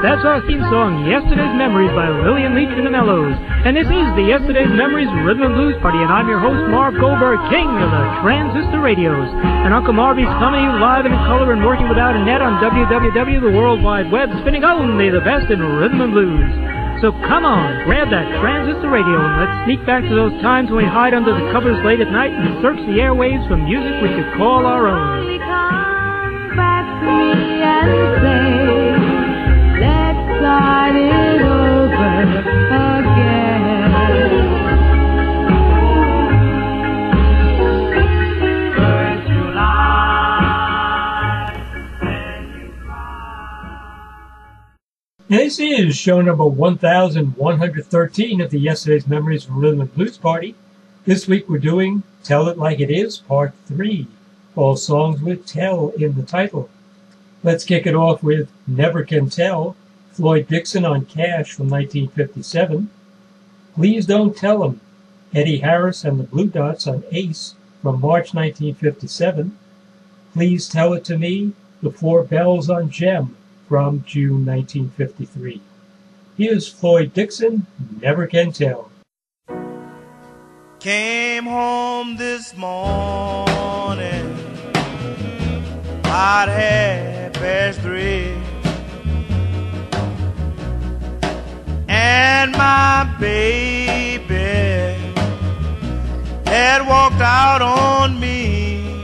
That's our theme song, Yesterday's Memories by Lillian Leach and the Mellows. And this is the Yesterday's Memories Rhythm and Blues Party, and I'm your host, Marv Goldberg, king of the transistor radios. And Uncle Marvy's coming to you live and in color and working without a net on WWW, the World Wide Web, spinning only the best in rhythm and blues. So come on, grab that transistor radio and let's sneak back to those times when we hide under the covers late at night and search the airwaves for music we could call our own. Come back to me and say, let's start it over again. First July, when you cry. This is show number 1113 of the Yesterday's Memories Rhythm and Blues Party. This week we're doing Tell It Like It Is, Part 3. All songs with Tell in the title. Let's kick it off with Never Can Tell, Floyd Dixon on Cash from 1957. Please Don't Tell 'Em, Eddie Harris and the Blue Dots on Ace from March 1957. Please Tell It to Me, The Four Bells on Gem from June 1953. Here's Floyd Dixon, Never Can Tell. Came home this morning about 3:30, and my baby had walked out on me.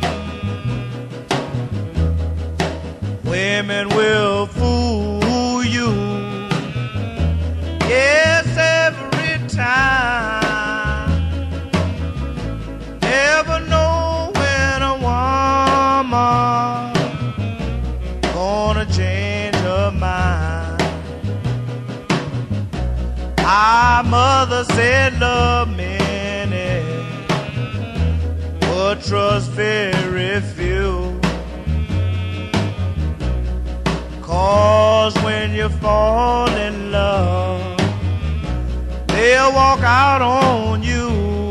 Women will fool you, yes, every time. Never know when a woman gonna change her mind. Our mother said love many, but trust very few. 'Cause when you fall in love, they'll walk out on you.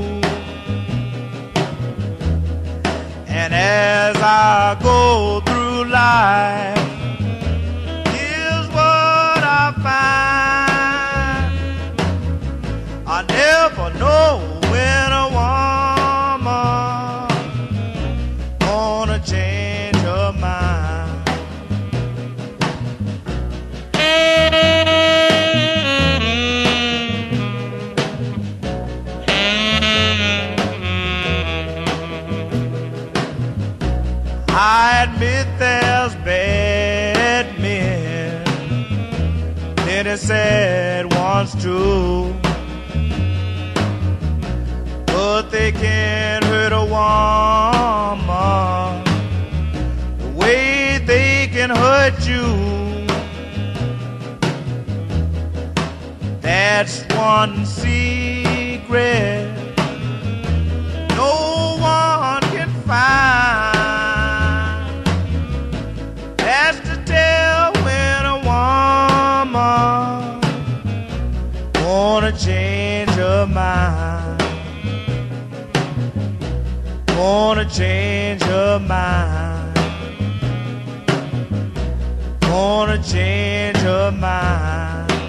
And as I go through life, here's what I find. I never know when a woman gonna change her mind. I admit there's bad men, many sad ones too, but they can't hurt a woman the way they can hurt you. That's one secret no one can find. That's to tell when a woman wanna change her mind. Wanna change her mind. Wanna change her mind.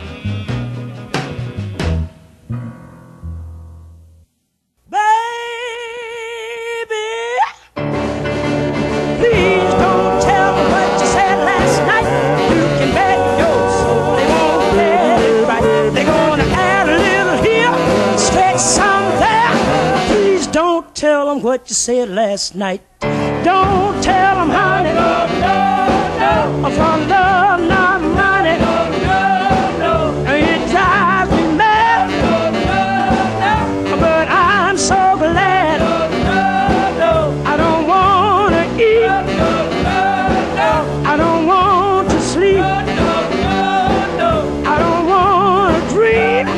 Tell them what you said last night. Don't tell them, honey, no, for love, not money. It drives me mad, but I'm so glad. I don't want to eat, I don't want to sleep, I don't want to dream.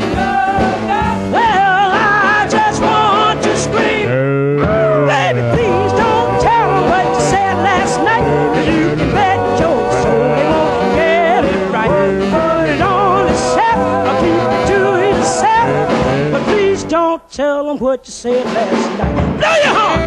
Well, I just want to scream. Baby, please don't tell them what you said last night. 'Cause you can bet your soul they won't get it right. Put it on the shelf, I'll keep it to yourself. But please don't tell them what you said last night. Blow your horn!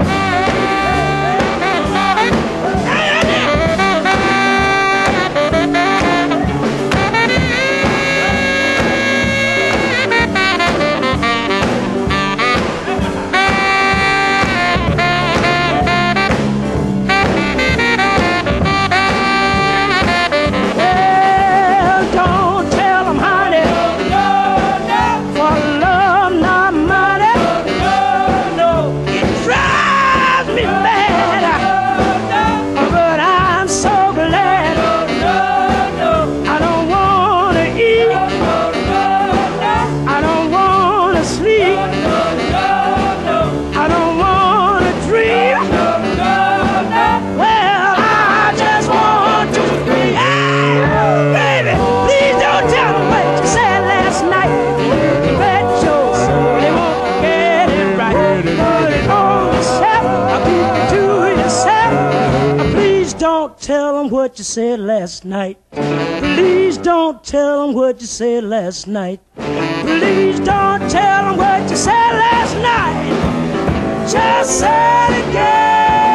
tell them what you said last night. Please don't tell them what you said last night. Please don't tell them what you said last night. Just say it again.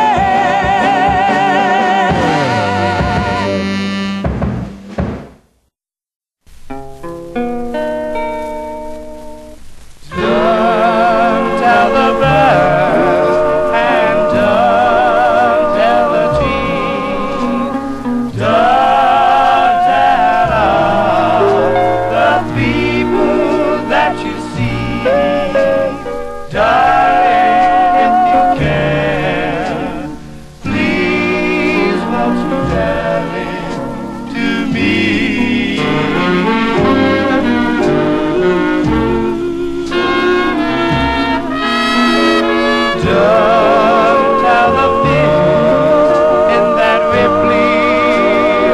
Don't tell the birds and don't tell the trees. Don't tell all the people that you see. Darling, if you can, please won't you tell it to me. Don't tell the fish in that rippling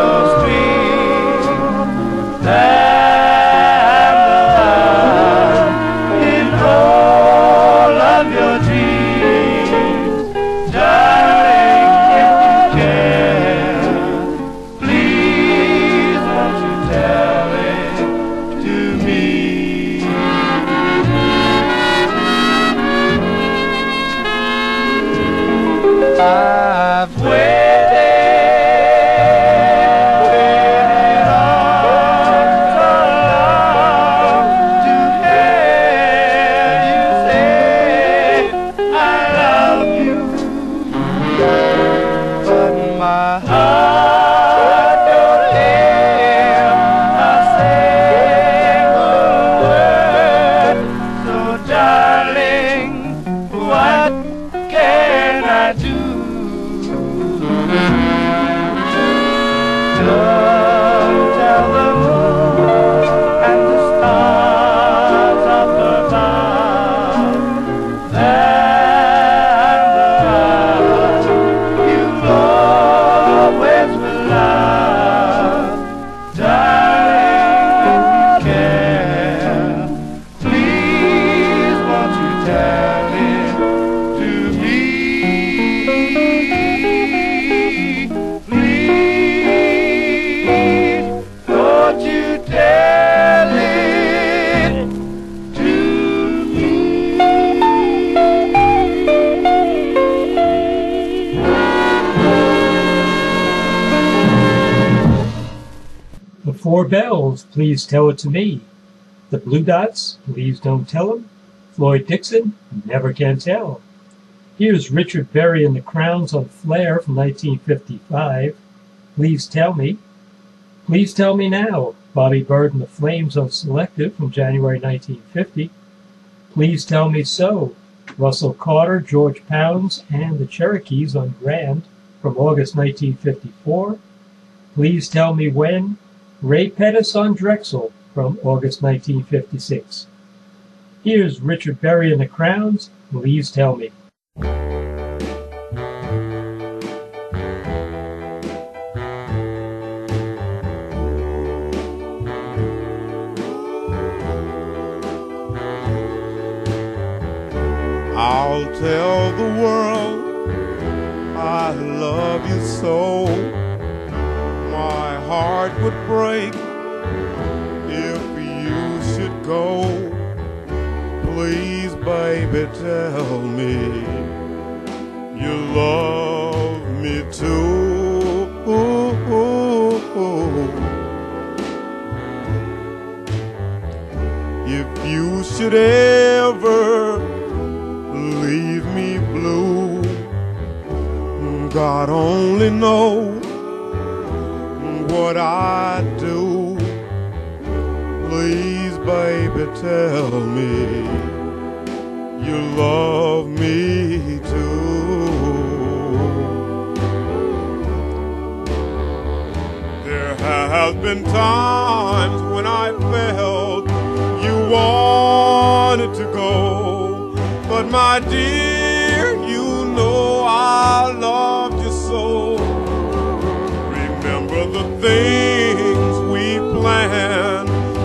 stream that the love in all of your dreams. Darling, if you can, please won't you tell it to me. I've waited on so long to hear you say I love you, but my heart don't hear a single word. So darling, what can I do? Don't tell the moon and the stars up above that the one you always will love. Darling, if you can, please won't you tell it to me. The Four Bells, Please Tell It to Me. The Blue Dots, Please Don't Tell 'Em. Floyd Dixon, Never Can Tell. Here's Richard Berry and the Crowns on Flair from 1955. Please Tell Me. Please Tell Me Now. Bobby Bird and the Flames on Selective from January 1950. Please Tell Me So. Russell Carter, George Pounds, and the Cherokees on Grand from August 1954. Please Tell Me When. Ray Pettis on Drexel from August 1956. Here's Richard Berry and the Crowns, Please Tell Me. I'll tell the world I love you so. My heart would break if you should go. Please, baby, tell me you love me too. If you should ever leave me blue, God only knows what I'd do. Please, baby, tell me you love me too. There have been times when I felt you wanted to go, but my dear, you know I loved you so. Remember the things we planned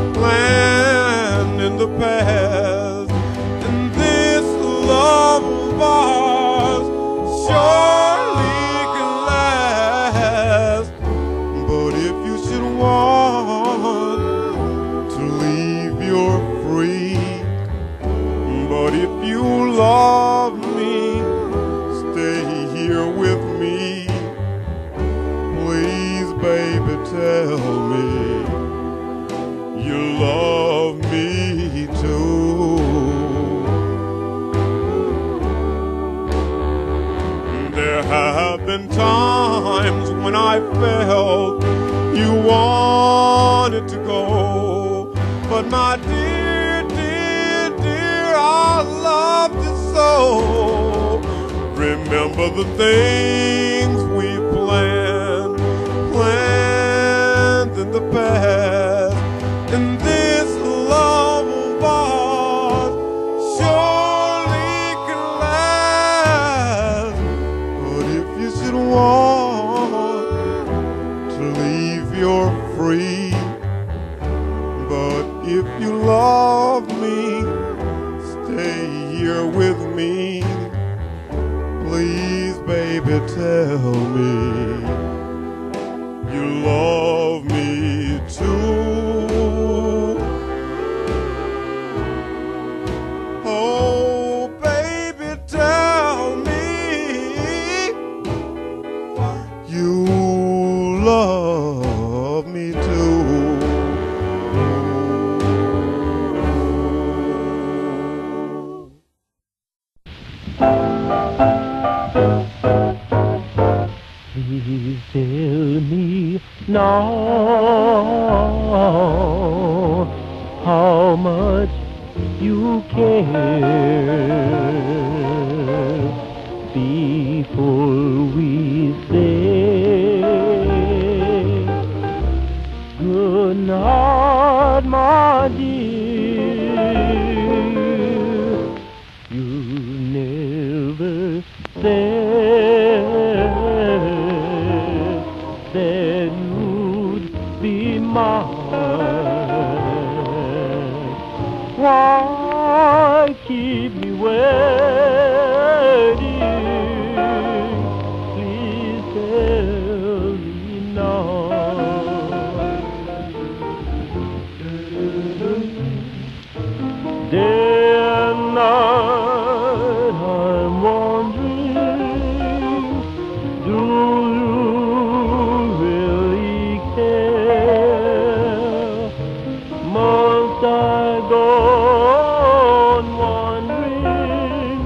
in the past, and this love of ours surely can last. if you love me, stay here with me. Please, baby, tell me you love me too. There have been times when I felt you wanted to go, but my dear, dear, dear, I loved you so. Remember the things we planned in the past, and this love of ours surely can last. But if you should want to leave, you're free. But if you love me, stay here with me. Please, baby, tell me you love me too. Oh, baby, tell me you love me too. Please tell me now how much you care before we say good night, my dear. You never said that you'd be mine. Why keep me waiting? Please tell me now. Day and night I'm wondering, do you really care? Must I go on wondering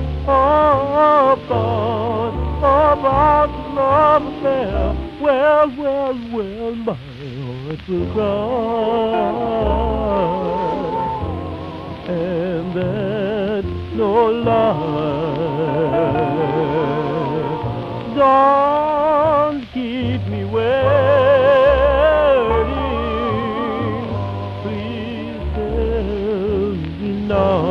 about love affair? Well, my heart will cry, and that's no lie. Don't keep me waiting. Please tell me now.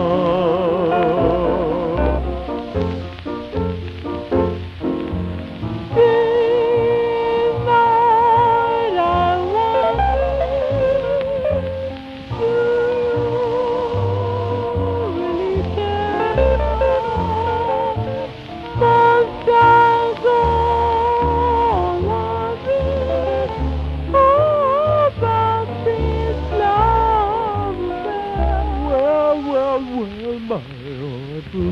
My heart will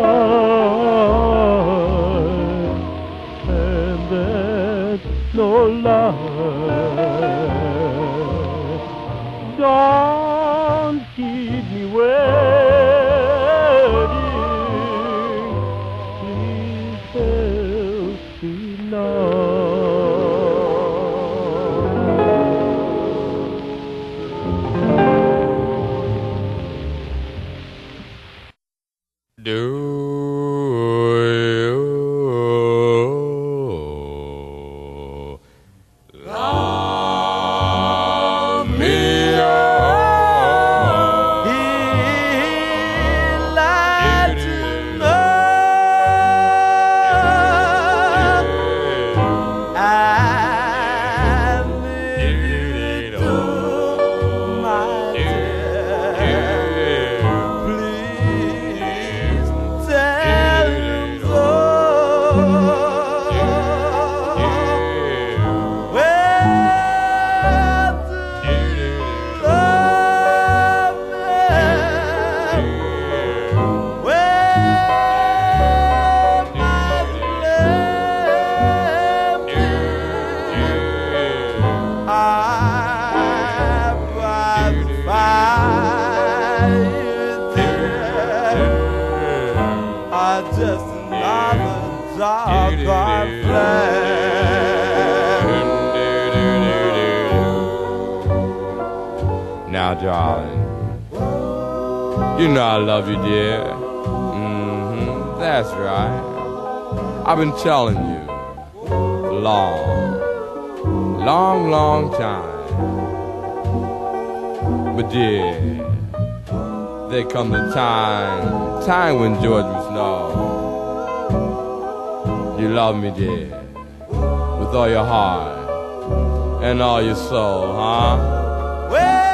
cry, and that's no lie. Don't keep me waiting. Please tell me now. Do you love me? He'd like to know I miss you too, my dear. Please are just another doggone flame. Now, darling, you know I love you, dear. That's right. I've been telling you for long time. But dear, there comes a time when George must know you love me, dear, with all your heart and all your soul, huh? Well,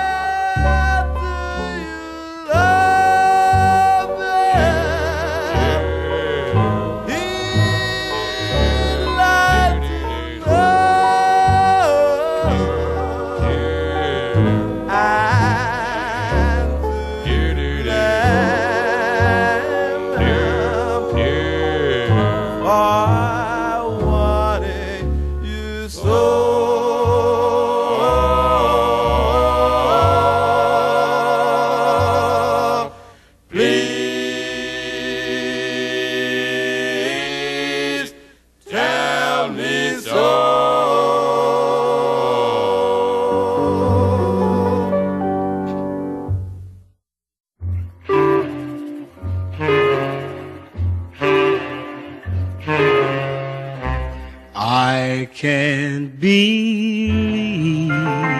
I can't believe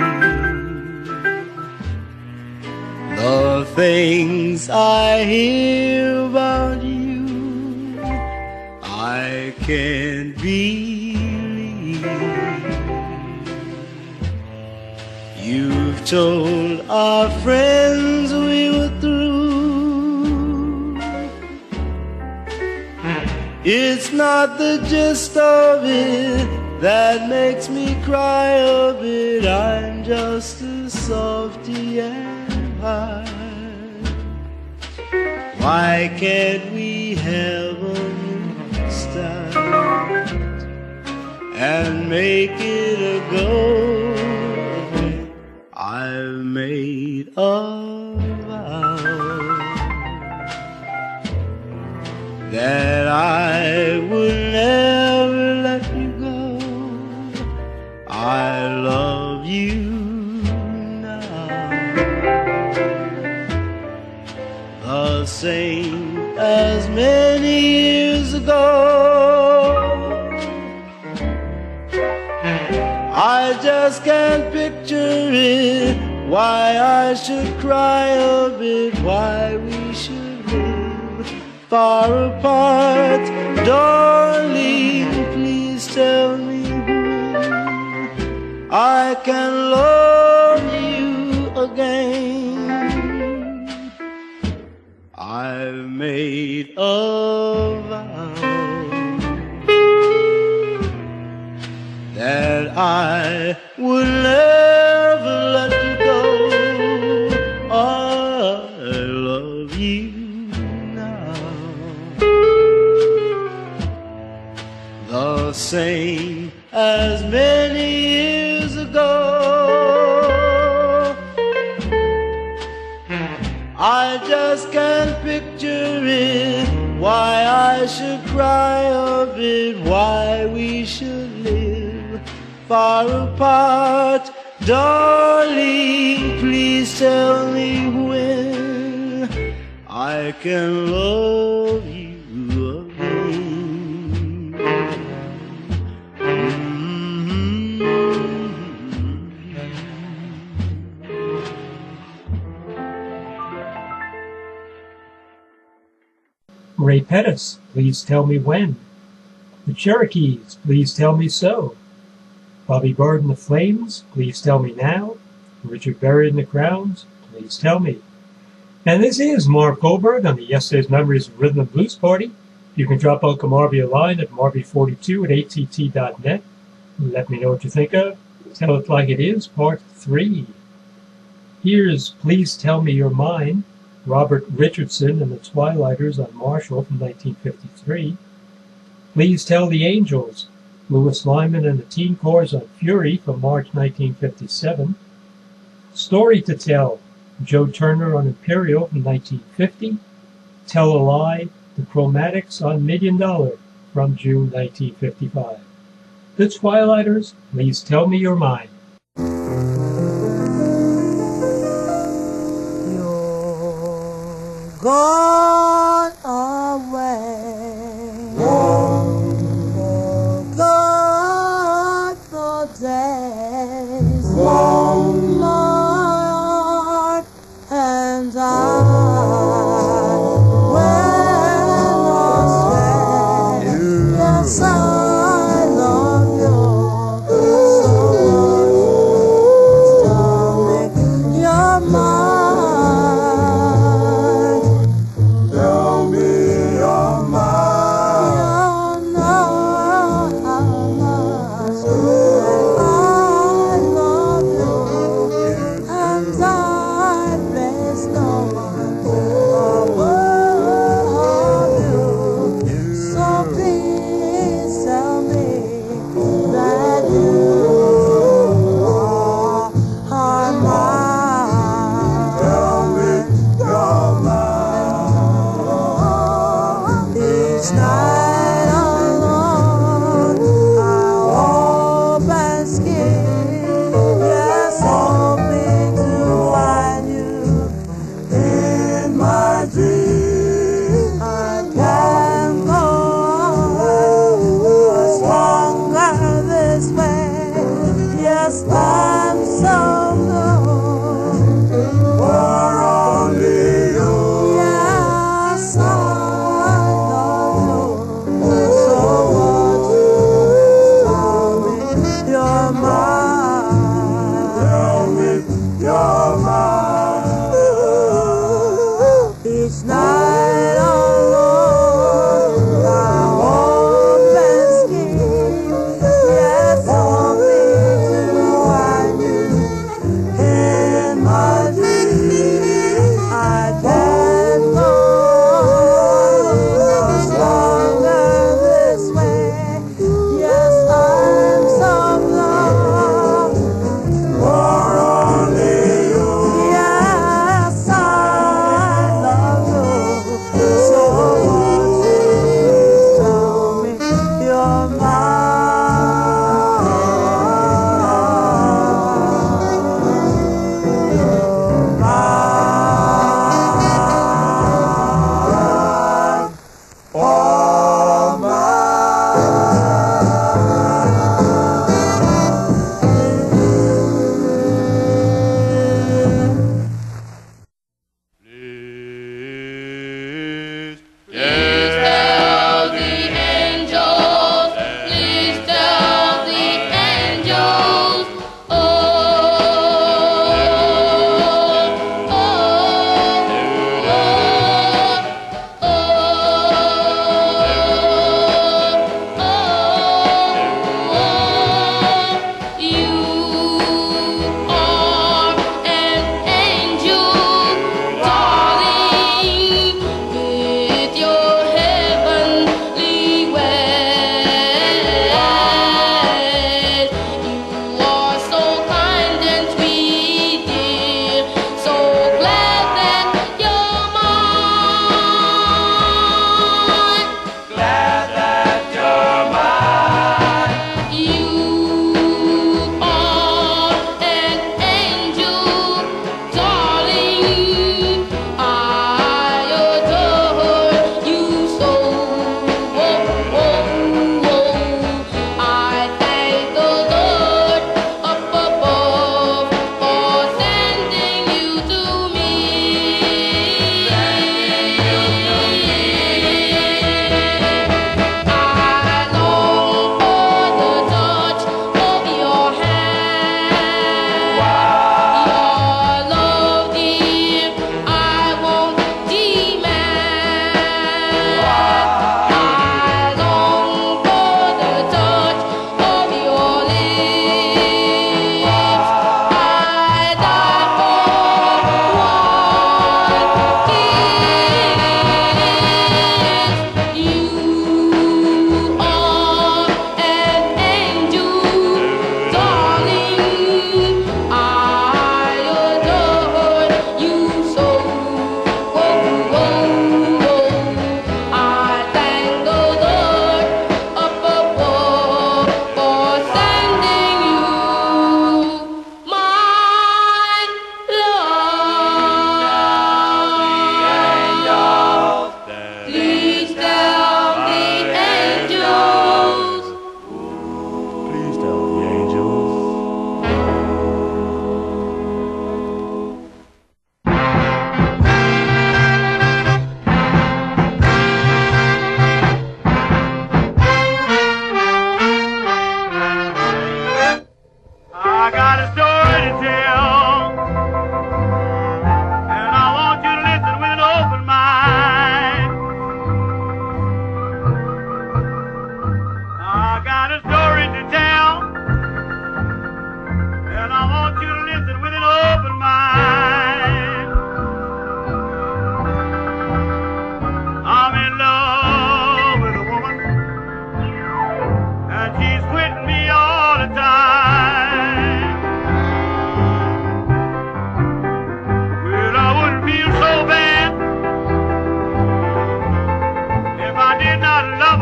the things I hear about you. I can't believe you've told our friends we were through. It's not the gist of it that makes me cry a bit. I'm just a softy and high. Why can't we have a new start and make it a go? I've made a vow that I would never let you go. I love you now, the same as many years ago. I just can't picture it, why I should cry a bit, why we should live far apart. Darling, please tell me when I can love you again. I've made a vow that I would never let you go. I love you now, the same as many years ago. I just can't picture it, why I should cry a bit, why we should live far apart. Darling, please tell me when I can love you again. Ray Pettis, please tell me when. The Cherokees, please tell me so. Bobby Bard and the Flames, please tell me now. Richard Berry and the Crowns, please tell me. And this is Marv Goldberg on the Yesterday's Memories of Rhythm and Blues Party. You can drop Uncle Marvy a line at marvy42@att.net. Let me know what you think of Tell It Like It Is, Part 3. Here's Please Tell Me You're Mine, Robert Richardson and the Twilighters on Marshall from 1953. Please Tell the Angels, Louis Lyman and the Teen Corrs on Fury from March 1957. Story to Tell, Joe Turner on Imperial from 1950. Tell a Lie, The Chromatics on $1 Million from June 1955. The Twilighters, Please Tell Me You're Mine. You're gone away. Forgot the days. My heart and I went astray. Yes, I love you so much. Tell me you're mine. Tell me you're mine. You know how much I love you, and I place no above you. So please tell me that you are mine. Tell me you're mine. Each night alone, I hope and scheme, yes, hoping to find you In my dreams, I can't go on much longer this way. Yes, I'm so good. for only you. Yes, I love you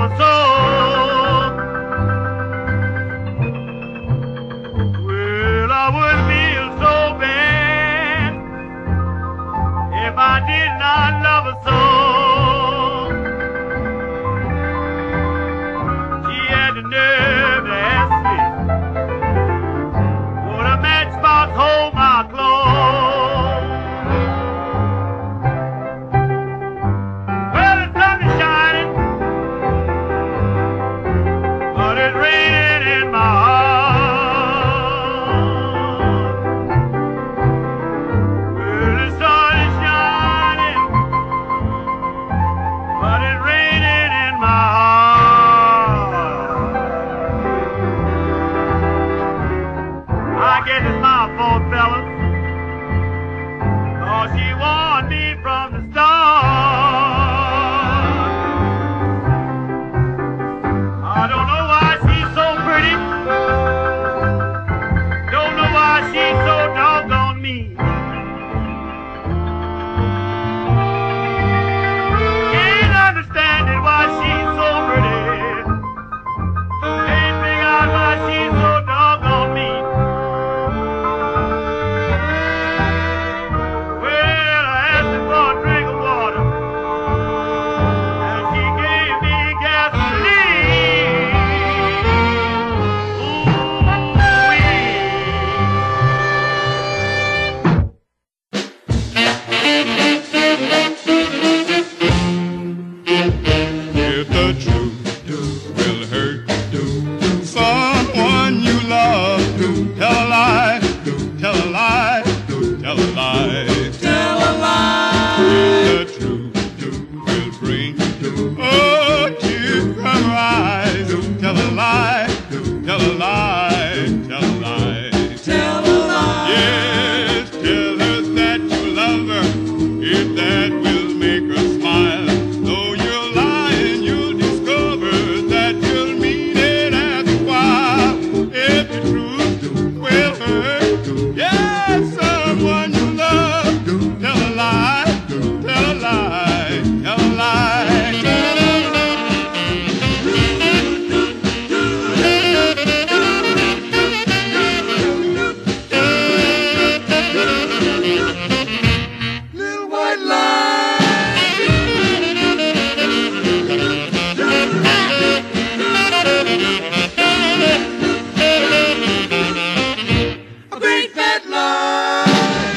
lover soul. Well, I would feel so bad if I did not love her so. She had the nerve to ask me, would a matchbox hold my clothes? Well, the sun is shining, but it's raining in my heart. Well, the sun is shining, but it's raining in my heart. I guess it's my fault, fellas, 'cause she warned me from the start. I don't know why she's so pretty, don't know why she's so doggone mean. Can't understand it, why she's so pretty. Can't figure out why she's so doggone mean. Well, I asked her for a drink of water, and she gave me gasoline. Ooh-wee. If the truth will hurt someone you love, tell a lie, tell a lie, tell a lie, tell a lie. If the truth will bring a tear from her eyes, tell a lie, tell a lie, tell a lie, tell a lie. Yes, tell her that you love her, if that will make her smile. Though you're lying, you'll discover that you'll mean it after a while. If the truth will hurt, yes, someone you love, tell a lie, tell a lie, tell a lie. Little white a big fat lie.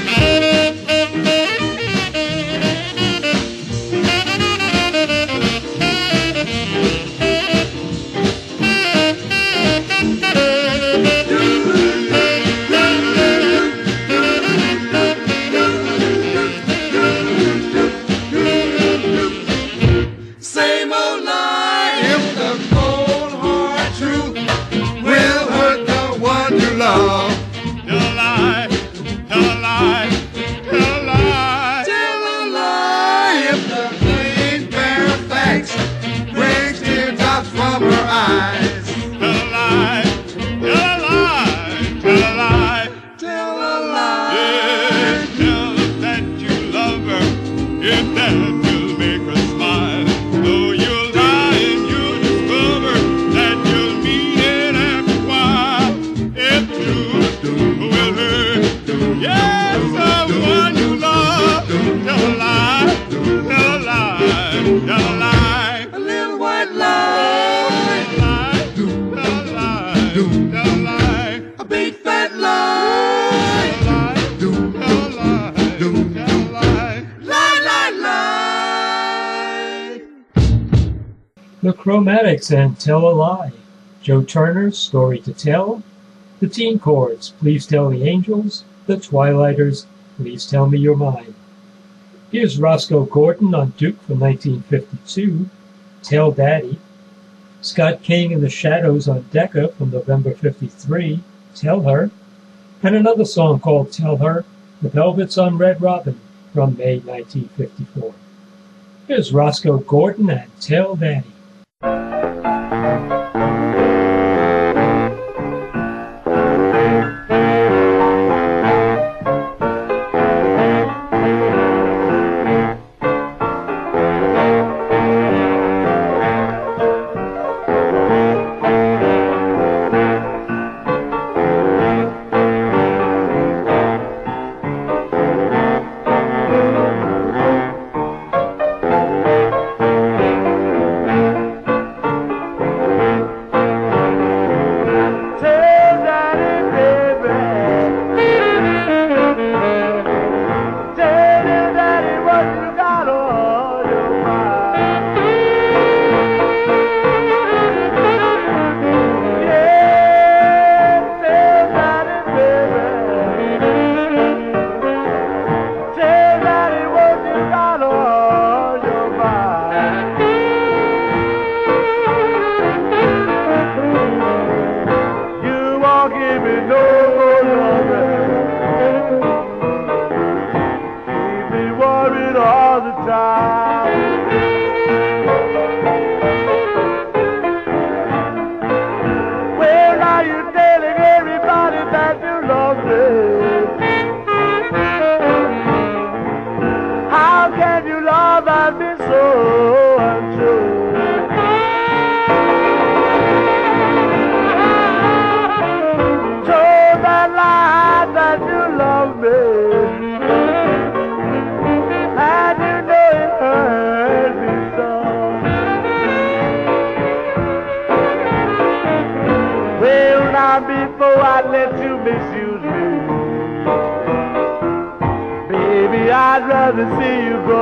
Same old lie. If the cold hard truth will hurt the one you love, tell a lie, tell a lie, tell a lie, tell a lie. If the plain bare facts brings teardrops from her eyes, tell a lie, tell a lie, tell a lie, tell a lie. Yes, tell her that you love her, if that will make her smile. Though you're lying, you'll discover that you'll mean it after a while. If truth will hurt, yes, someone you love, tell a lie, tell a lie, tell a lie. A little white lie, tell a lie, tell a lie. A big fat lie, tell a lie, tell a lie. Lie, lie, lie. The Chromatics and Tell a Lie. Joe Turner's Story to Tell. The Teen Chords, Please Tell the Angels. The Twilighters, Please Tell Me Your Mind. Here's Roscoe Gordon on Duke from 1952, Tell Daddy. Scott King and the Shadows on Decca from November 53, Tell Her. And another song called Tell Her, The Velvets on Red Robin from May 1954. Here's Roscoe Gordon and Tell Daddy. I'd let you misuse me. Baby, I'd rather see you go.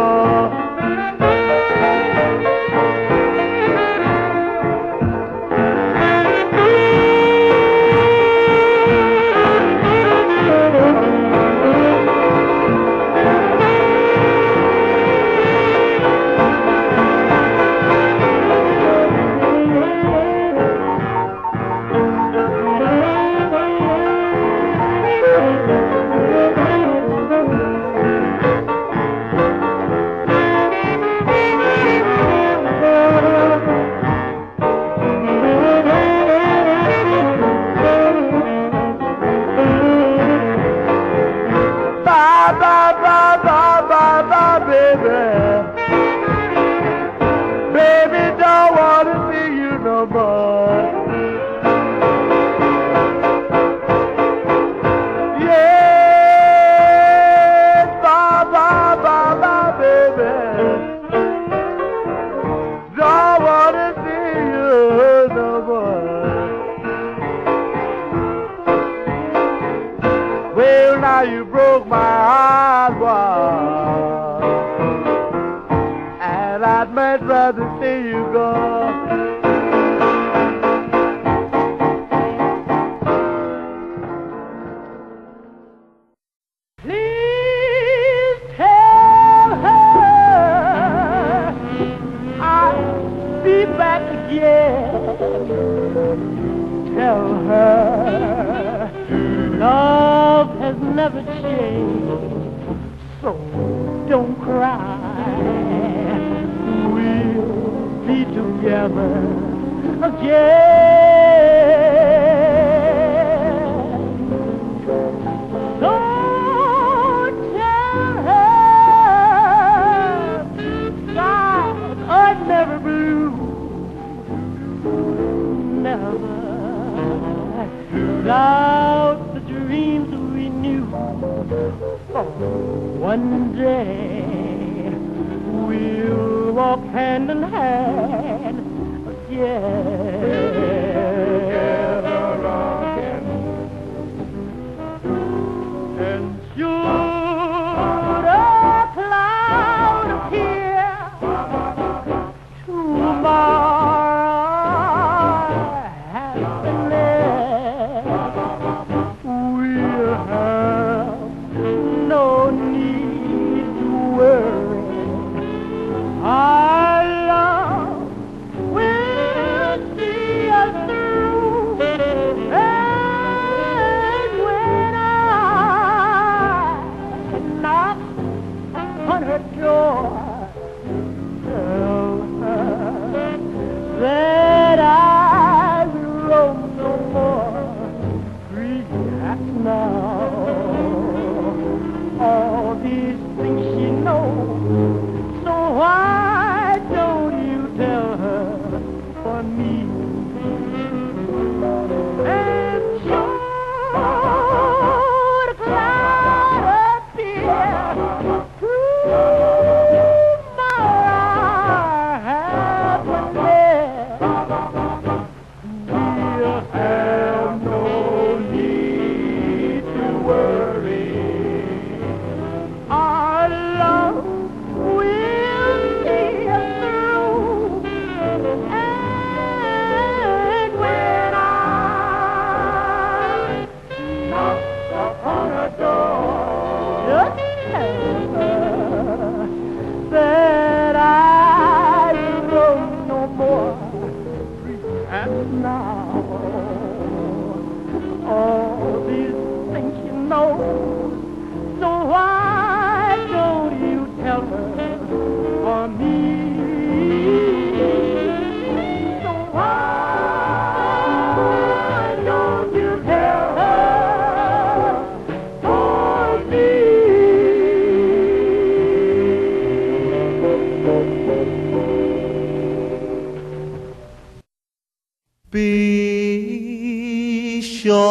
Be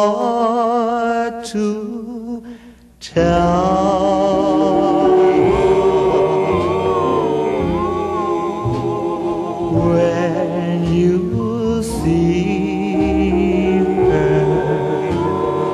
sure to tell when you see her.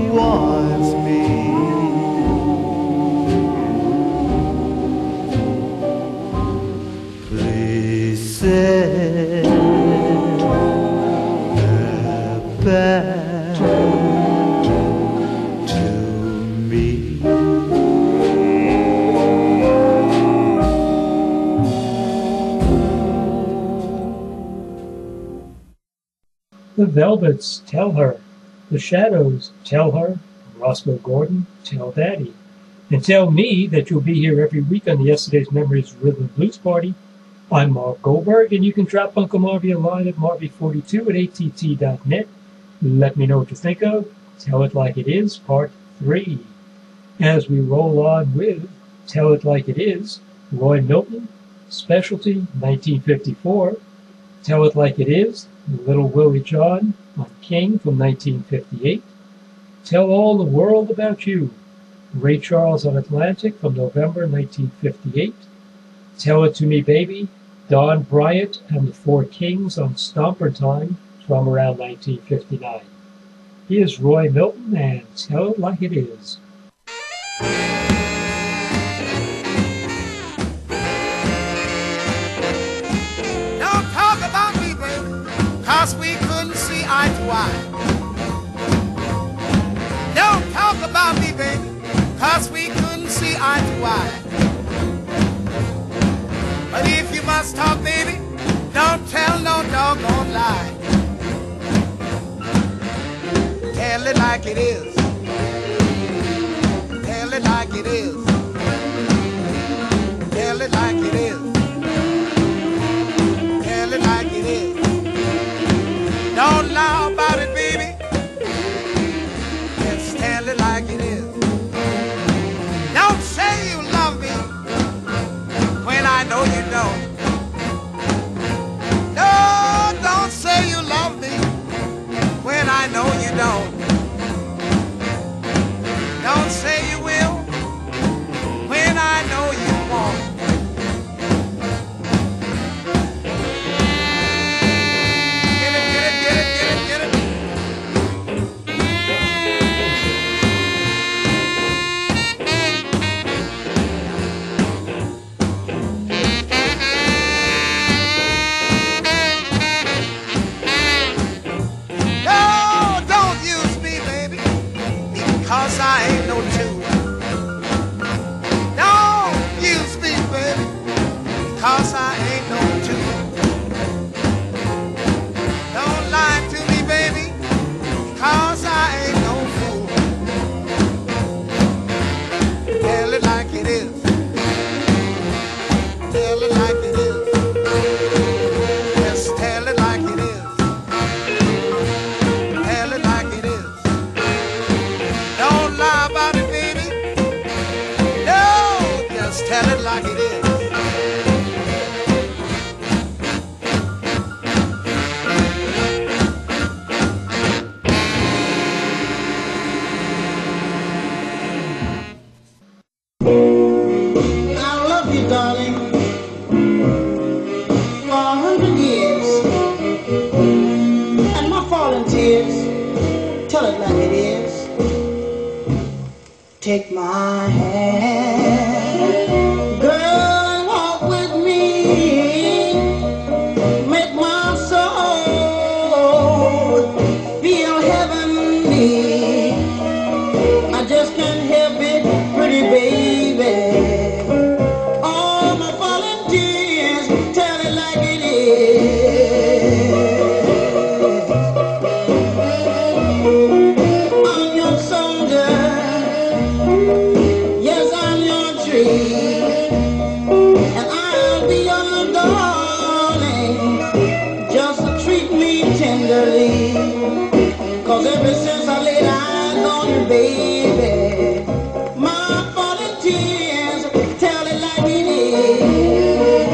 wants me. Please send her back to me. The Velvets, Tell Her. The Shadows, Tell Her. Roscoe Gordon, Tell Daddy. And tell me that you'll be here every week on the Yesterday's Memories Rhythm and Blues Party. I'm Marv Goldberg, and you can drop Uncle Marvy a line at marvy42 at att.net. Let me know what you think of Tell It Like It Is, Part 3. As we roll on with Tell It Like It Is, Roy Milton, Specialty, 1954. Tell It Like It Is, Little Willie John on King from 1958. Tell All the World About You, Ray Charles on Atlantic from November 1958. Tell It to Me Baby, Don Bryant and the Four Kings on Stomper Time from around 1959. Here's Roy Milton and Tell It Like It Is. Don't talk about me, baby, 'cause we couldn't see eye to eye. Don't talk about me, baby, 'cause we couldn't see eye to eye. But if you must talk, baby, don't tell no doggone lie. Tell it like it is. Tell it like it is. Tell it like it is. Tell it like it is. Don't lie about it, baby. Just tell it like it is. Don't say you love me when I know you don't. No, don't say you love me when I know you don't. Don't say you will when I know you won't. Get it, get it, get it, get it, get it. No, don't use me, baby, because I ain't no two. Don't use me, baby, because I ain't no two. Don't lie to me, baby, because I ain't no fool. Tell it like it is. Tell it like it is. Just tell it like it is. Tell it like it is. Don't lie about it, baby. No, just tell it like it is. I love you, darling, for 100 years. And my falling tears tell it like it is. Take my hand, girl, and walk with me. Make my soul feel heavenly. I just can't help it, pretty baby. All my falling tears tell it like it is. I'm your soldier, yes, I'm your tree, and I'll be your darling, just treat me tenderly. 'Cause ever since I laid eyes on you, baby, my falling tears tell it like it is.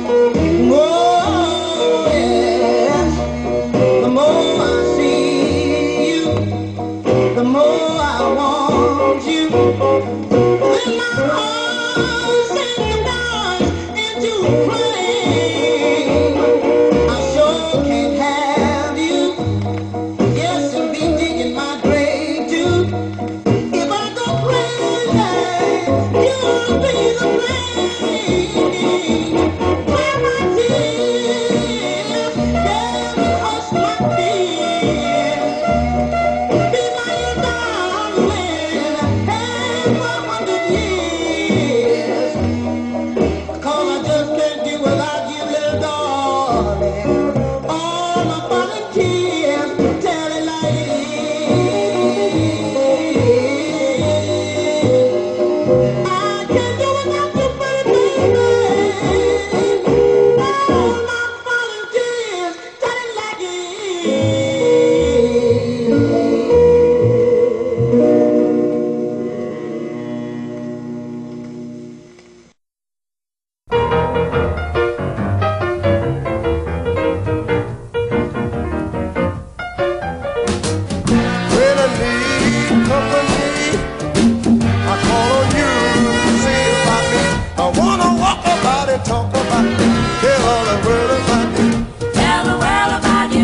Oh, yes. The more I see you, the more I want you. When my heart sinks down into a flame, I sure can't have you. Yes, and be digging my grave too. If I go crazy, you'll be the blame. Dry my tears, yeah, hush my fears. Be my darling, and for 100 years. 'Cause I just can't do without you, little darling. All my volunteers tell it like it is. I can't do without you, pretty baby. All my volunteers tell it like it When I need company, I call on you to see about me. I wanna walk about it, talk about it, tell all the world about you. Tell the world about you.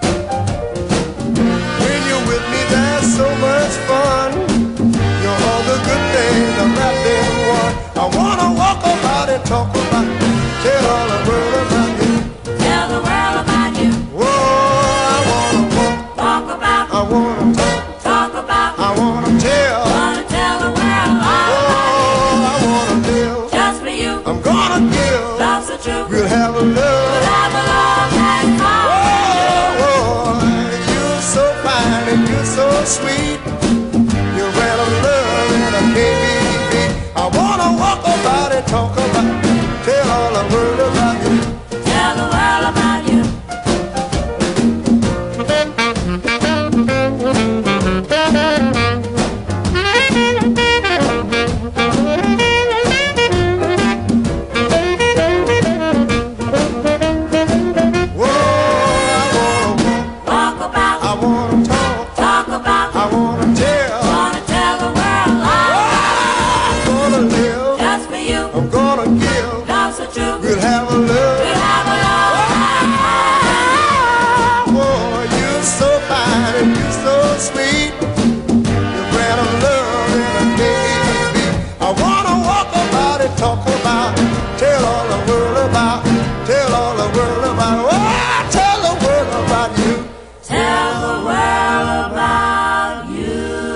When you're with me, there's so much fun. You're all the good things I'm wrapped in one. I wanna walk about it, talk about it, tell all the world about you. Tell the world about you. Whoa, I wanna walk, Talk about. I wanna talk, Talk about. I wanna tell. Wanna tell the world all about Oh, I wanna live. it. Just for you. I'm gonna give. Love's the truth. We'll have a love. We'll have a love that's Oh, you're so fine and you're so sweet. You're ran of love and I can't be beat. I wanna walk about it, talk about it, tell all the world about you. Tell the world about you. Whoa, Walk about. I wanna talk, Talk about. I wanna tell. Wanna tell the world all I'm gonna live, just for you. I'm gonna give. Love's the truth. We'll have a love. We'll have a love. Oh, you're so fine and you're so sweet. You're grand of love and a baby. I wanna walk about it, talk about it, tell all the world about it, tell all the world about it. Oh, tell the world about you. Tell the world about you.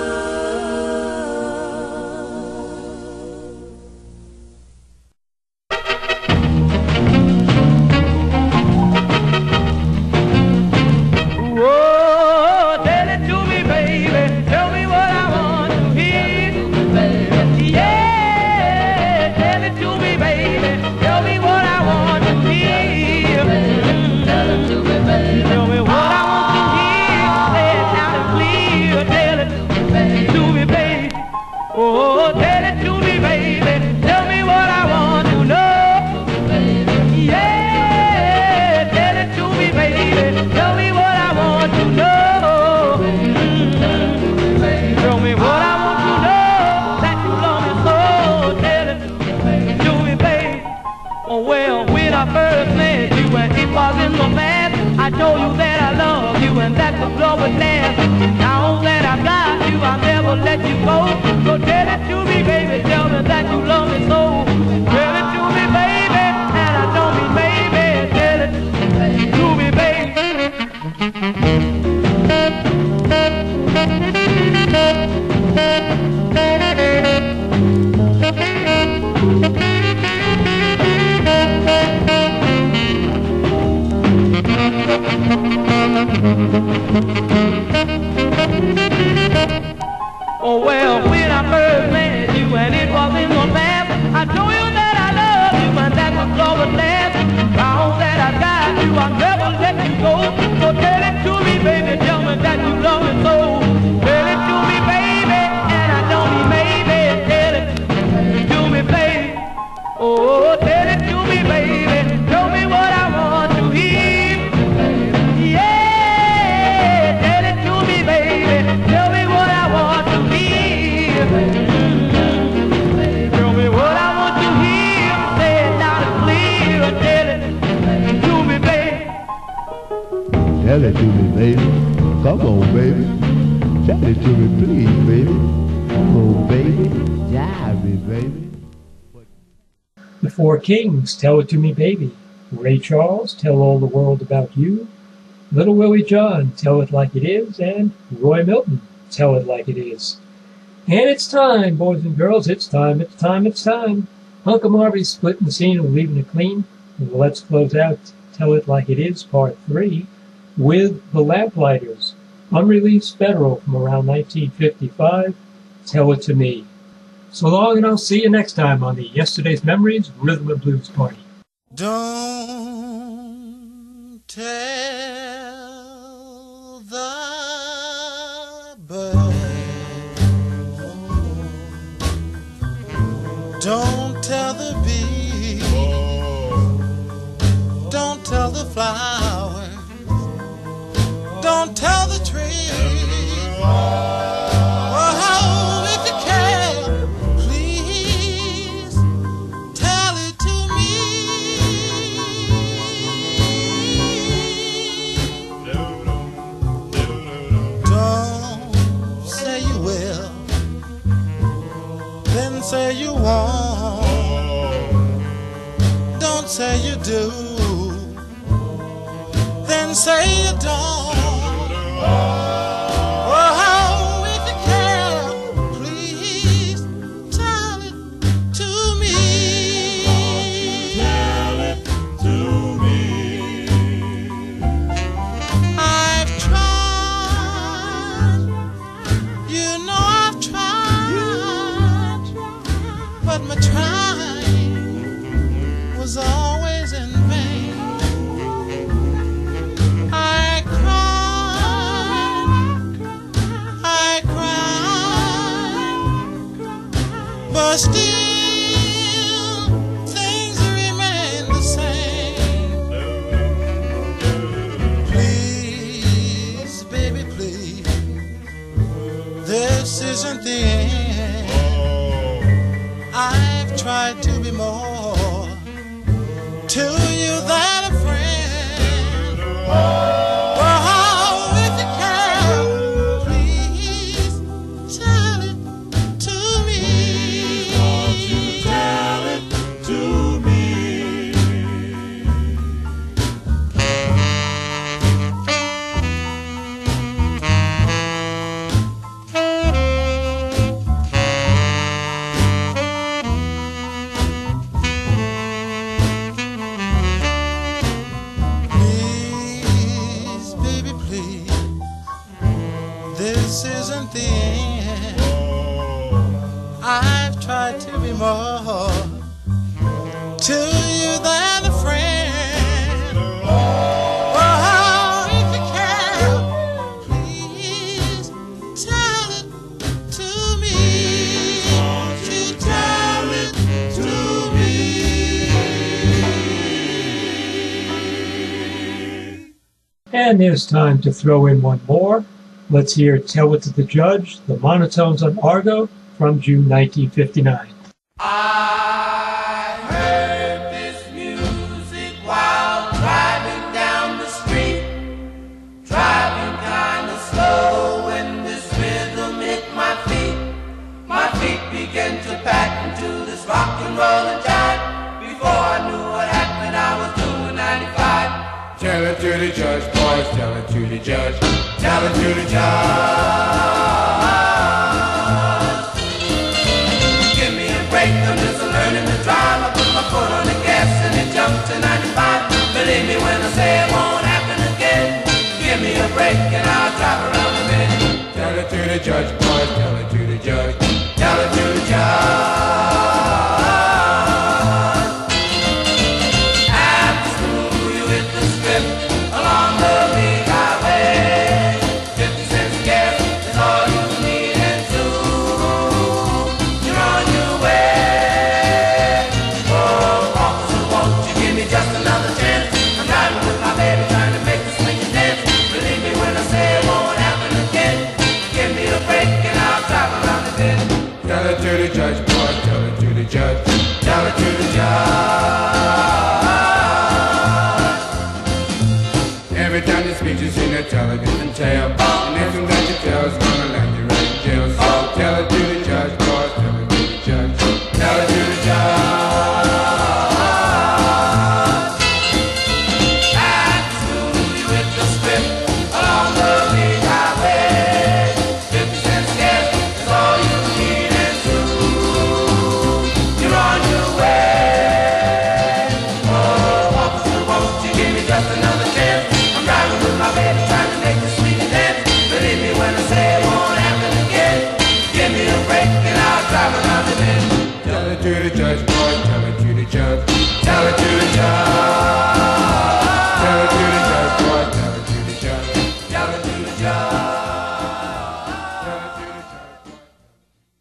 Whoa, tell it to me, baby. Tell me what I want to hear. Yeah, tell it to me, baby. Tell me what I want to hear. Tell it to me, baby. Tell me what I want to hear. Say it loud and clear. Tell it to me, baby. Oh, tell it to me, baby. Tell me what I want to know. Yeah, tell it to me, baby. Tell me what I want to know. Tell me what I want to know. That you love me so. Tell it to me, baby. Oh, well, when I first met you and it was in the past, I told you that I love you and that the love would last. Now that I've got you, I'll never let you go. So tell it to me, baby. Tell me that you love me so. Tell it to me, baby. And I don't mean baby. Tell it to me, baby. Oh, well, when I first met you and it was in the past, I told you that I love you and that was love would last. Now that I got you, I'll never let you go. So tell it to me, baby, tell me that you love me so. Tell it to me, baby, and I don't mean maybe. Tell it to me, baby. Oh, tell it to me, baby. Tell me what I want to hear. Yeah, tell it to me, baby. Tell me what I want to hear. Tell me what I want to hear. Say it loud and clear. Tell it to me, baby. Tell it to me, baby. Come on, baby. baby. The Four Kings, Tell It to Me Baby. Ray Charles, Tell All the World About You. Little Willie John, Tell It Like It Is. And Roy Milton, Tell It Like It Is. And it's time, boys and girls, it's time. Uncle Marvy's splitting the scene and leaving it clean. And let's close out Tell It Like It Is, Part 3, with The Lamplighters, unreleased Federal from around 1955, Tell It to Me. So long, and I'll see you next time on the Yesterday's Memories Rhythm and Blues Party. Don't tell the bird, don't tell the bee, don't tell the flowers, don't tell the tree. Say you won't, don't say you do, then say you don't. Oh, if you can, please tell it to me. Tell it to me. I've tried, you know I've tried, but my trying was always in vain. I cried, but still things remain the same. Please, baby, please, this isn't the end. I've tried to be more to you than a friend. Oh, if you can, please tell it to me. Won't you tell it to me? This isn't the end. I've tried to be more to you than a friend. Oh, if you can, please tell it to me. Won't you tell it to me? And there's time to throw in one more. Let's hear Tell It to the Judge, the Monotones on Argo, from June 1959. I heard this music while driving down the street, driving kind of slow when this rhythm hit my feet. My feet began to pack into this rock and roll and jive. Before I knew what happened, I was doing 95. Tell it to the judge, boys, tell it to the judge. Tell it to the judge. Give me a break, I'm just learning to drive. I put my foot on the gas and it jumped to 95. Believe me when I say it won't happen again. Give me a break and I'll drive around the bend. Tell it to the judge, boys, tell it to the judge. Tell it to the judge. After school you hit the strip along the big highway. 50 cents a gas is all you need and you're on your way. Oh, officer, won't you give me just another chance? I'm driving with my baby trying to make the swing and dance. Believe me when I say it won't happen again. Give me a break and I'll drive around the bend. Tell it to the judge,